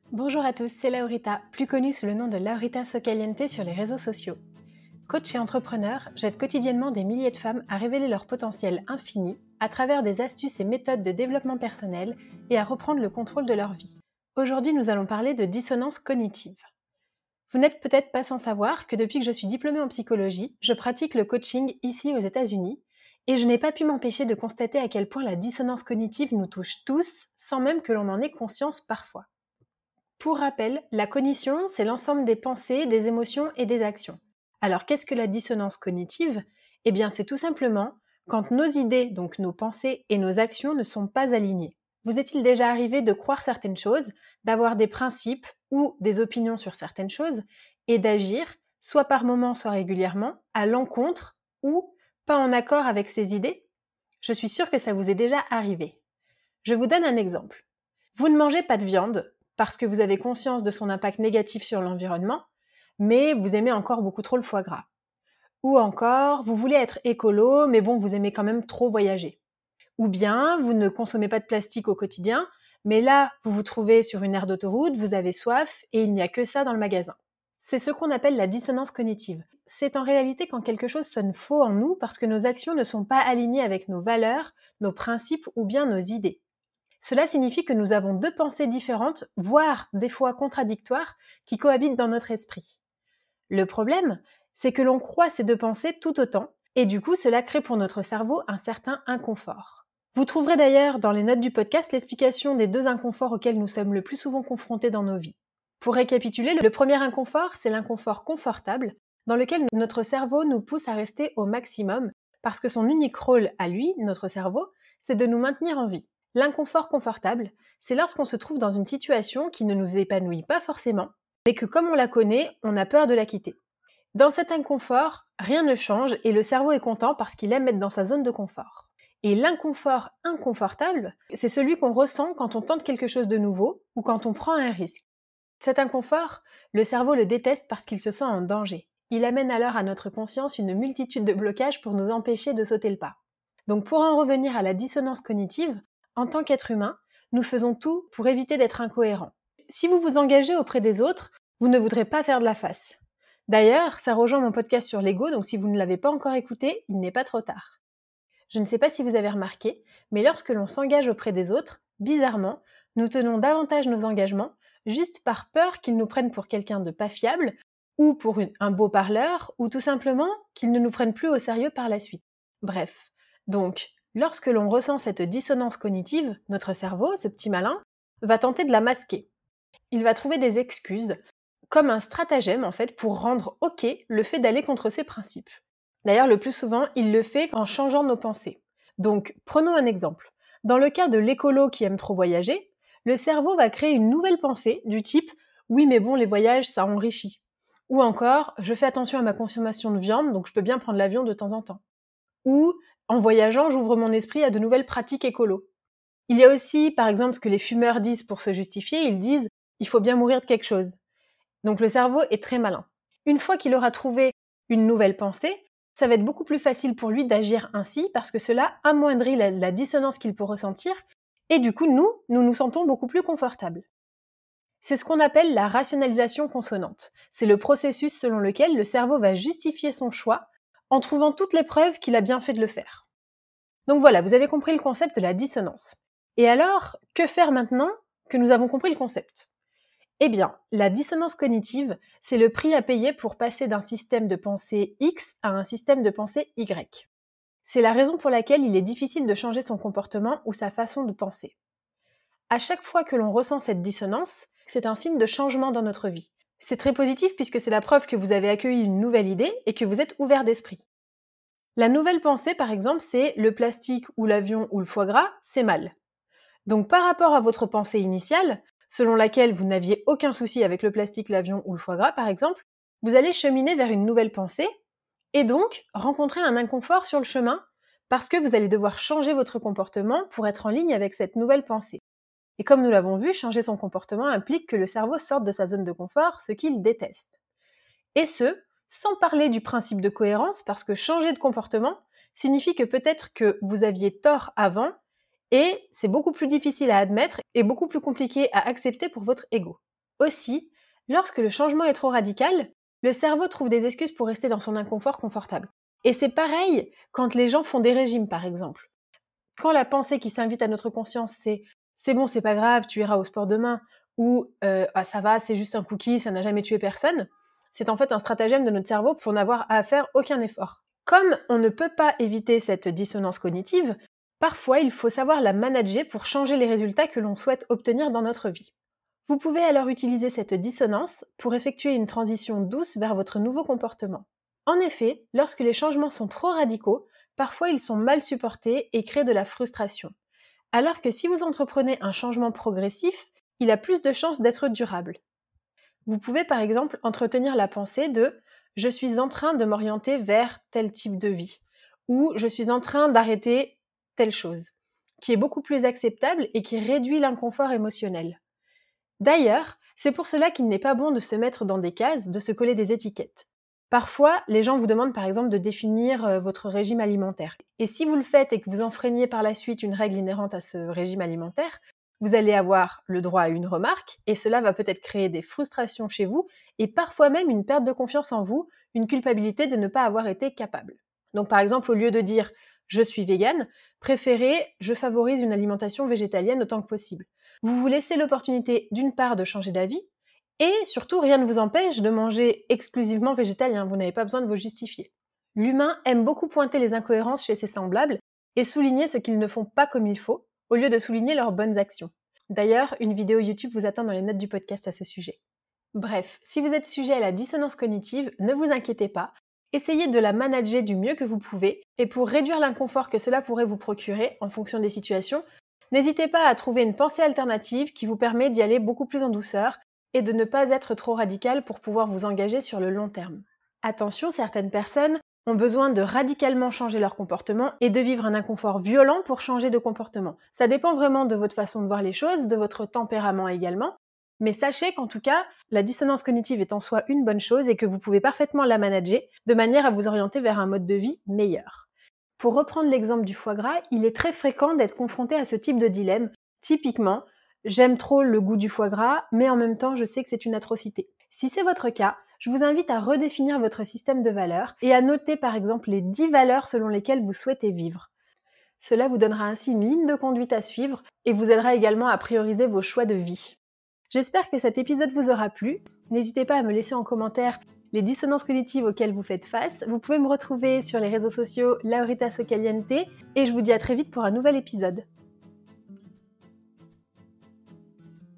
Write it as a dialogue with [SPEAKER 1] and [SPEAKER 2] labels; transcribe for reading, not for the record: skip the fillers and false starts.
[SPEAKER 1] Bonjour à tous, c'est Laurita, plus connue sous le nom de Laurita Socaliente sur les réseaux sociaux. Coach et entrepreneur, j'aide quotidiennement des milliers de femmes à révéler leur potentiel infini à travers des astuces et méthodes de développement personnel et à reprendre le contrôle de leur vie. Aujourd'hui, nous allons parler de dissonance cognitive. Vous n'êtes peut-être pas sans savoir que depuis que je suis diplômée en psychologie, je pratique le coaching ici aux États-Unis et je n'ai pas pu m'empêcher de constater à quel point la dissonance cognitive nous touche tous sans même que l'on en ait conscience parfois. Pour rappel, la cognition, c'est l'ensemble des pensées, des émotions et des actions. Alors qu'est-ce que la dissonance cognitive ? Eh bien, c'est tout simplement quand nos idées, donc nos pensées et nos actions ne sont pas alignées. Vous est-il déjà arrivé de croire certaines choses, d'avoir des principes ou des opinions sur certaines choses et d'agir, soit par moment, soit régulièrement, à l'encontre ou pas en accord avec ces idées ? Je suis sûre que ça vous est déjà arrivé. Je vous donne un exemple. Vous ne mangez pas de viande parce que vous avez conscience de son impact négatif sur l'environnement, mais vous aimez encore beaucoup trop le foie gras. Ou encore, vous voulez être écolo, mais bon, vous aimez quand même trop voyager. Ou bien, vous ne consommez pas de plastique au quotidien, mais là, vous vous trouvez sur une aire d'autoroute, vous avez soif et il n'y a que ça dans le magasin. C'est ce qu'on appelle la dissonance cognitive. C'est en réalité quand quelque chose sonne faux en nous parce que nos actions ne sont pas alignées avec nos valeurs, nos principes ou bien nos idées. Cela signifie que nous avons deux pensées différentes, voire des fois contradictoires, qui cohabitent dans notre esprit. Le problème, c'est que l'on croit ces deux pensées tout autant, et du coup cela crée pour notre cerveau un certain inconfort. Vous trouverez d'ailleurs dans les notes du podcast l'explication des deux inconforts auxquels nous sommes le plus souvent confrontés dans nos vies. Pour récapituler, le premier inconfort, c'est l'inconfort confortable, dans lequel notre cerveau nous pousse à rester au maximum, parce que son unique rôle à lui, notre cerveau, c'est de nous maintenir en vie. L'inconfort confortable, c'est lorsqu'on se trouve dans une situation qui ne nous épanouit pas forcément, mais que comme on la connaît, on a peur de la quitter. Dans cet inconfort, rien ne change et le cerveau est content parce qu'il aime être dans sa zone de confort. Et l'inconfort inconfortable, c'est celui qu'on ressent quand on tente quelque chose de nouveau ou quand on prend un risque. Cet inconfort, le cerveau le déteste parce qu'il se sent en danger. Il amène alors à notre conscience une multitude de blocages pour nous empêcher de sauter le pas. Donc pour en revenir à la dissonance cognitive, en tant qu'être humain, nous faisons tout pour éviter d'être incohérents. Si vous vous engagez auprès des autres, vous ne voudrez pas faire de la face. D'ailleurs, ça rejoint mon podcast sur l'ego, donc si vous ne l'avez pas encore écouté, il n'est pas trop tard. Je ne sais pas si vous avez remarqué, mais lorsque l'on s'engage auprès des autres, bizarrement, nous tenons davantage nos engagements juste par peur qu'ils nous prennent pour quelqu'un de pas fiable, ou pour un beau parleur, ou tout simplement qu'ils ne nous prennent plus au sérieux par la suite. Bref, donc, lorsque l'on ressent cette dissonance cognitive, notre cerveau, ce petit malin, va tenter de la masquer. Il va trouver des excuses, comme un stratagème en fait, pour rendre OK le fait d'aller contre ses principes. D'ailleurs, le plus souvent, il le fait en changeant nos pensées. Donc, prenons un exemple. Dans le cas de l'écolo qui aime trop voyager, le cerveau va créer une nouvelle pensée du type « oui mais bon, les voyages, ça enrichit ». Ou encore « je fais attention à ma consommation de viande, donc je peux bien prendre l'avion de temps en temps ». Ou en voyageant, j'ouvre mon esprit à de nouvelles pratiques écolo. Il y a aussi, par exemple, ce que les fumeurs disent pour se justifier, ils disent « il faut bien mourir de quelque chose ». Donc le cerveau est très malin. Une fois qu'il aura trouvé une nouvelle pensée, ça va être beaucoup plus facile pour lui d'agir ainsi parce que cela amoindrit la dissonance qu'il peut ressentir et du coup, nous nous sentons beaucoup plus confortables. C'est ce qu'on appelle la rationalisation consonante. C'est le processus selon lequel le cerveau va justifier son choix en trouvant toutes les preuves qu'il a bien fait de le faire. Donc voilà, vous avez compris le concept de la dissonance. Et alors, que faire maintenant que nous avons compris le concept ? Eh bien, la dissonance cognitive, c'est le prix à payer pour passer d'un système de pensée X à un système de pensée Y. C'est la raison pour laquelle il est difficile de changer son comportement ou sa façon de penser. À chaque fois que l'on ressent cette dissonance, c'est un signe de changement dans notre vie. C'est très positif puisque c'est la preuve que vous avez accueilli une nouvelle idée et que vous êtes ouvert d'esprit. La nouvelle pensée, par exemple, c'est le plastique ou l'avion ou le foie gras, c'est mal. Donc par rapport à votre pensée initiale, selon laquelle vous n'aviez aucun souci avec le plastique, l'avion ou le foie gras par exemple, vous allez cheminer vers une nouvelle pensée et donc rencontrer un inconfort sur le chemin parce que vous allez devoir changer votre comportement pour être en ligne avec cette nouvelle pensée. Et comme nous l'avons vu, changer son comportement implique que le cerveau sorte de sa zone de confort, ce qu'il déteste. Et ce, sans parler du principe de cohérence, parce que changer de comportement signifie que peut-être que vous aviez tort avant, et c'est beaucoup plus difficile à admettre et beaucoup plus compliqué à accepter pour votre ego. Aussi, lorsque le changement est trop radical, le cerveau trouve des excuses pour rester dans son inconfort confortable. Et c'est pareil quand les gens font des régimes, par exemple. Quand la pensée qui s'invite à notre conscience, c'est bon, c'est pas grave, tu iras au sport demain, ou ah, ça va, c'est juste un cookie, ça n'a jamais tué personne, c'est en fait un stratagème de notre cerveau pour n'avoir à faire aucun effort. Comme on ne peut pas éviter cette dissonance cognitive, parfois il faut savoir la manager pour changer les résultats que l'on souhaite obtenir dans notre vie. Vous pouvez alors utiliser cette dissonance pour effectuer une transition douce vers votre nouveau comportement. En effet, lorsque les changements sont trop radicaux, parfois ils sont mal supportés et créent de la frustration. Alors que si vous entreprenez un changement progressif, il a plus de chances d'être durable. Vous pouvez par exemple entretenir la pensée de « je suis en train de m'orienter vers tel type de vie » ou « je suis en train d'arrêter telle chose », qui est beaucoup plus acceptable et qui réduit l'inconfort émotionnel. D'ailleurs, c'est pour cela qu'il n'est pas bon de se mettre dans des cases, de se coller des étiquettes. Parfois, les gens vous demandent par exemple de définir votre régime alimentaire. Et si vous le faites et que vous enfreignez par la suite une règle inhérente à ce régime alimentaire, vous allez avoir le droit à une remarque et cela va peut-être créer des frustrations chez vous et parfois même une perte de confiance en vous, une culpabilité de ne pas avoir été capable. Donc par exemple, au lieu de dire « je suis végane », préférez « je favorise une alimentation végétalienne autant que possible ». Vous vous laissez l'opportunité d'une part de changer d'avis, et surtout, rien ne vous empêche de manger exclusivement végétalien, vous n'avez pas besoin de vous justifier. L'humain aime beaucoup pointer les incohérences chez ses semblables et souligner ce qu'ils ne font pas comme il faut, au lieu de souligner leurs bonnes actions. D'ailleurs, une vidéo YouTube vous attend dans les notes du podcast à ce sujet. Bref, si vous êtes sujet à la dissonance cognitive, ne vous inquiétez pas, essayez de la manager du mieux que vous pouvez, et pour réduire l'inconfort que cela pourrait vous procurer en fonction des situations, n'hésitez pas à trouver une pensée alternative qui vous permet d'y aller beaucoup plus en douceur et de ne pas être trop radical pour pouvoir vous engager sur le long terme. Attention, certaines personnes ont besoin de radicalement changer leur comportement et de vivre un inconfort violent pour changer de comportement. Ça dépend vraiment de votre façon de voir les choses, de votre tempérament également, mais sachez qu'en tout cas, la dissonance cognitive est en soi une bonne chose et que vous pouvez parfaitement la manager de manière à vous orienter vers un mode de vie meilleur. Pour reprendre l'exemple du foie gras, il est très fréquent d'être confronté à ce type de dilemme. Typiquement, j'aime trop le goût du foie gras, mais en même temps, je sais que c'est une atrocité. Si c'est votre cas, je vous invite à redéfinir votre système de valeurs et à noter par exemple les 10 valeurs selon lesquelles vous souhaitez vivre. Cela vous donnera ainsi une ligne de conduite à suivre et vous aidera également à prioriser vos choix de vie. J'espère que cet épisode vous aura plu. N'hésitez pas à me laisser en commentaire les dissonances cognitives auxquelles vous faites face. Vous pouvez me retrouver sur les réseaux sociaux Laurita Socaliente et je vous dis à très vite pour un nouvel épisode.